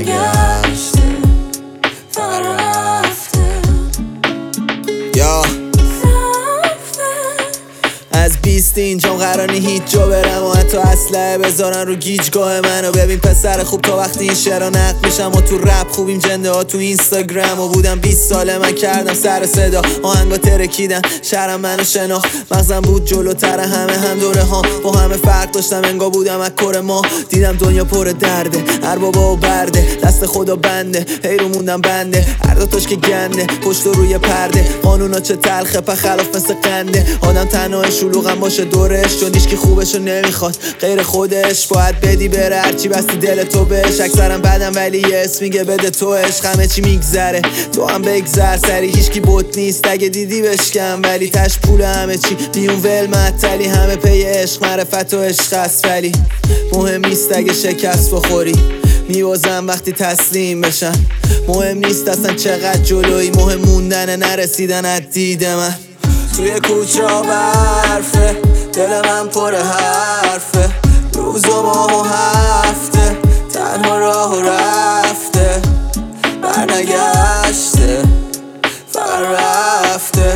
برنگشته فقط رفته یا از 20 اینجام قرار نی هیچ جا برم و حتی اسلحه بذارن رو گیجگاه منو. ببین پسر خوب تا وقتی این شعرها نقد میشم و تو رپ خوبیم جنده ها تو اینستاگرام و بودم 20 ساله من کردم سر صدا آهنگا ترکیدن شهرم منو شناخت مغزم بود جلوتر همه هم دوره ها با همه فرق داشتم انگار بودم از کره ما دیدم دنیا پر درده هر بابا و برده دست خدا بنده هی رو موندم بنده هر دوتاش که گنده پشت و روی پرده قانونا چه تلخه په خلاف مثل قنده آدم تنها شلوغم باشه دورش چون هیچکی خوبشو نمیخواد غیر خودش باید بدی بره هرچی بستی دل تو بهش اکثرم بدم ولی یه اسم میگه بده تو عشق همه چی میگذره تو هم بگذر سری هیچکی بوت نیست اگه دیدی بشکم ولی تش پول همه چی میون ول معطلی همه پی عشق معرفت و عشق است ولی مهم نیست اگه شکست بخوری میوازم وقتی تسلیم بشن مهم نیست اصلا چقدر جلوی مهم موندن نرسیدن از دید من توی کوچه ها برفه دل من پر حرفه روز و ماه و هفته تنها راه و رفته برنگشته فقط رفته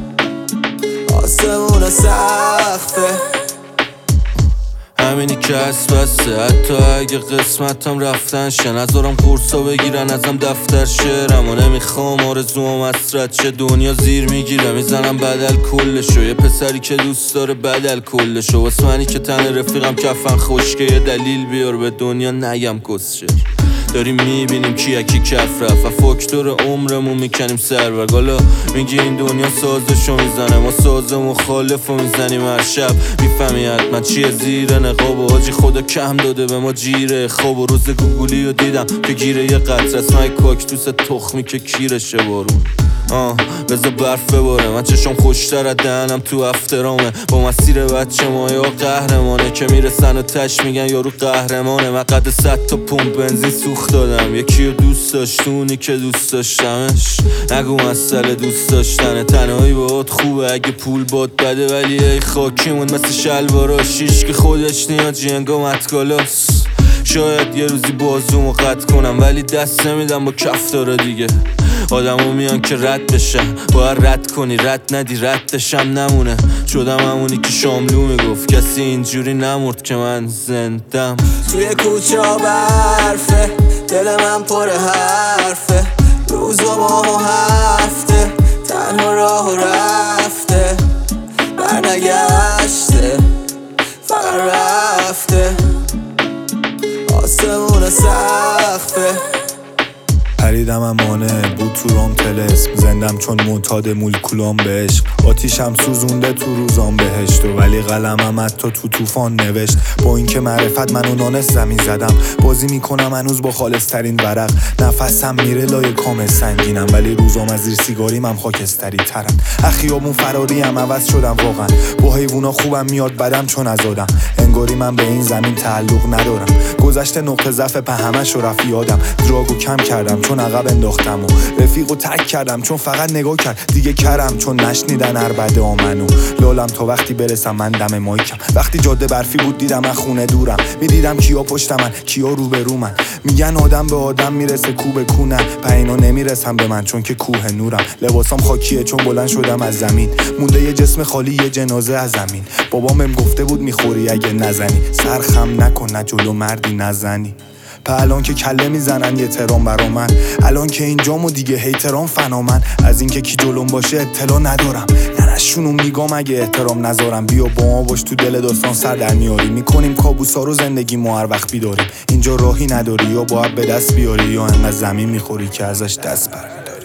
آسمون سخته همینی که هست بسته حتی اگه قسمتم رفتن شه نذارم قرصا بگیرن ازم دفتر شعرم و نمیخوام آرزوام اسرت شه دنیا زیر میگیره میزنم بدل کلشو یه پسری که دوست داره بدل کلشو واسه منی که تن رفیقم کفن خشکه یه دلیل بیار به دنیا نگم کسشه داریم میبینیم کی کف رفت و فاکتور عمرمون میکنیم سرورگ حالا میگی این دنیا سازشو میزنه ما ساز مخالفو میزنیم هر شب میفهمی حتما چیه زیر نقاب و حاجی خدا کم داده به ما جیره خواب و روز گوگلی رو دیدم که گیره یه قطر اسمای کاکتوس تخمی که کیرشه بارون بذار برف بباره من چشم خوشتر از دهنم تو افترامه با مسیر بچه ما یا قهرمانه که میرسن و تش میگن یارو قهرمانه من قد 100 تا پمپ بنزین سوخت دادم یکی رو دوست داشتونی که دوست داشتمش نگو مسئله دوست داشتنه تنهایی باهات خوبه اگه پول باد بده ولی ای خاکیمون مثل شلوارا شیش که خودش نیاجی انگا متکالاس شاید یه روزی بازومو قطع کنم ولی دست نمیدم با کف داره دیگه آدمو میان که رد بشن باید رد کنی رد ندی ردشم نمونه شدم همونی که شاملو میگفت کسی اینجوری نمرد که من زندم توی کوچه ها برفه دل من پر حرفه روز و ماه و هفته تنها راه و رفته برنگشته فقط رفته آسمون سخته پریدم امانه بود تو رام تلسم زندم چون معتاد مولکولام به عشق آتیشم سوزونده تو روزام بهشت و ولی قلمم حتی تو طوفان نوشت با اینکه معرفت منو نانست زمین زدم بازی میکنم هنوز با خالصترین ورق نفسم میره لای کام سنگینم ولی روزام از زیر سیگاریم هم خاکستری ترن اخیابون فراریم عوض شدم واقعا با حیوونا خوبم میاد بدم چون ازادم انگاری من به این زمین تعلق ندارم گذشته نقطه ضعف په همش و رفت یادم دراگو کم کردم چون عقب انداختم و رفیقو ترک کردم چون فقط نگاه کرد دیگه کرم چون نشنیدن عربده آمنو لالم تا وقتی برسم من دم مایکم وقتی جاده برفی بود دیدم من خونه دورم میدیدم کیا پشت من کیا روبرو من میگن آدم به آدم میرسه کو به کو نه پینا نمیرسم به من چون که کوه نورم لباسام خاکیه چون بلند شدم از زمین مونده یه جسم خالی یه جنازه از زمین بابام بهم گفته بود میخوری اگه نزنی سرخم نکن نه جلو مردی نزنی الان که کله میزنن یه ترام برا من الان که اینجامو دیگه هیترام فنا من از اینکه کی جلوم باشه اطلاع ندارم نرشونو میگم اگه احترام نذارم بیا با ما باش تو دل داستان سر در میاری میکنیم کابوسا رو زندگی ما هر وقت بیداریم اینجا راهی نداری یا باید به دست بیاری یا انقدر زمین میخوری که ازش دست برمیداری